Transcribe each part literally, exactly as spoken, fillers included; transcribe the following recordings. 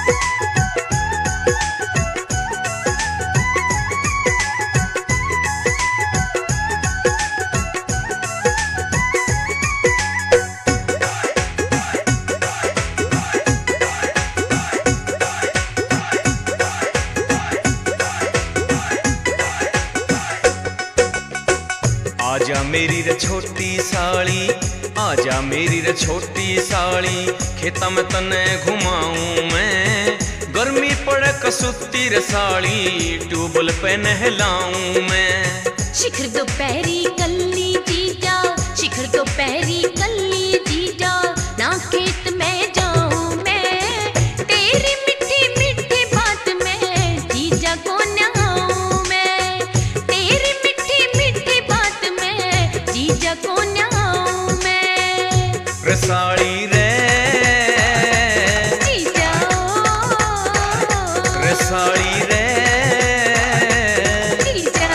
आजा मेरी रे छोटी साली, आजा मेरी रे छोटी साली, खेता में तने घुमाऊं मैं। गर्मी पड़े कसुती रे साली, ट्यूबवेल पे नहलाऊं मैं। शिखर दोपहरी कल्ली जीजा, शिखर दोपहरी कल्ली जीजा, ना खेत में जाऊं मैं। तेरी मीठी मीठी बात में जीजा को नहाऊं मैं। तेरी मीठी मीठी बात में जीजा को नहाऊं मैं। रे साली रे जीजा, रे साली रे जीजा।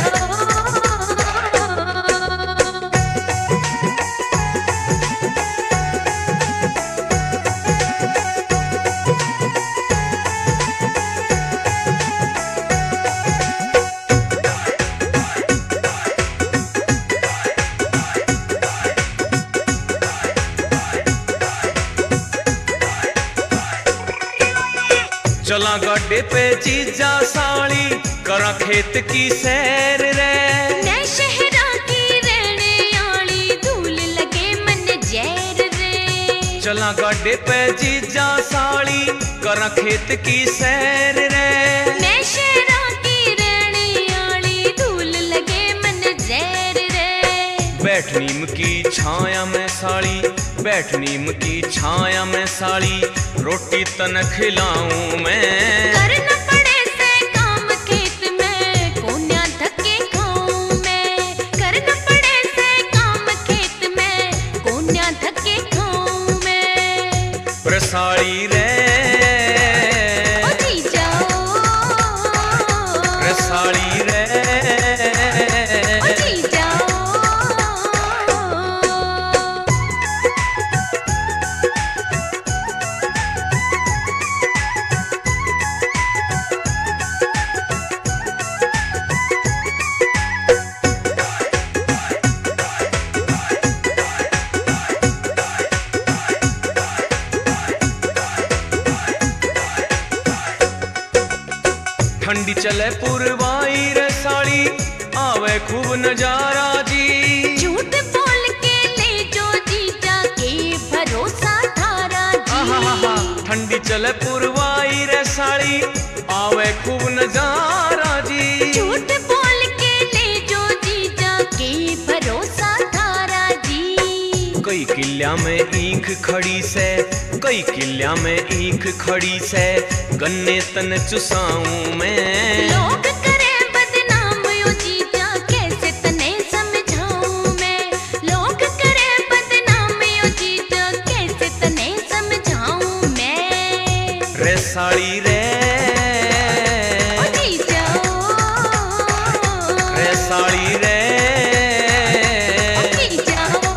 चला गाडे पे जीजा साली, करा खेत की सैर रे। मैं शहरा की रहने आली, धूल लगे मन जैर रे। चला गाडे पे जीजा साली, करा खेत की सैर रे। मैं शहरा की रहने आली, धूल लगे मन जैर रे। बैठ नीम की छाया में साली, बैठ नीम की छाया में साली, रोटी तन खिलाऊं मैं। करना पड़े से काम खेत में, कोन्या धक्के खाऊं मैं। करना पड़े से काम खेत में, कोन्या धक्के खाऊं मैं। रे साली रे ओ जीजा, रे साली रे ओ जीजा। ठंडी चले पुरवाई रे साली, आवे खूब नजारा जी। झूठ बोल के ले जो जीजा के भरोसा थारा आहा, जी। ठंडी चले पुरवाई रे साली, आवे खूब नजारा जी। झूठ बोल के ले जो जीजा के भरोसा थारा जी। कई किल्या में ईंख खड़ी से, कई किल्या में ईंख खड़ी से, गन्ने तन चुसाऊं मैं। लोग करे बदनाम यो जीजा, कैसे तने समझाऊं मैं। लोग करे बदनाम यो जीजा, कैसे तने समझाऊं मैं। रे साली रे ओ जीजा, रे साली रे ओ जीजा।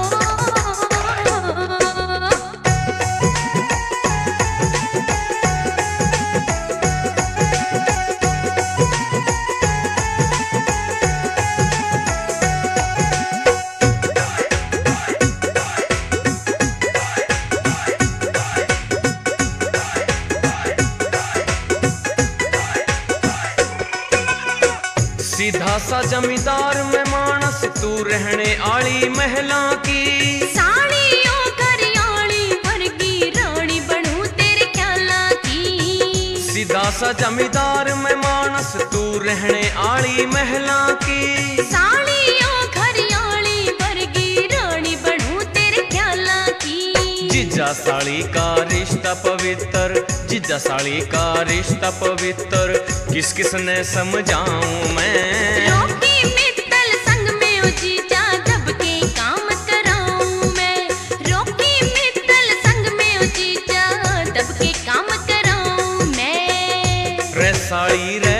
सीधा सा जमींदार में मानस, तू रहने आली महला की। साड़ियों घरियाली वर्गी रानी बनूं तेरे ख्याला की। सीधा सा जमींदार में मानस, तू रहने आली महला की। साड़ियों घरियाली वर्गी रानी बनूं तेरे ख्याला की। जीजा साली का रिश्ता पवित्र, जीजा साली का रिश्ता पवित्र, किस किस ने समझाऊं मैं। रोकी मित्तल संग में ओ जीजा, दब के काम कराऊं मैं। रोकी मित्तल संग में ओ जीजा, दब के काम कराऊं मैं। रे साली रे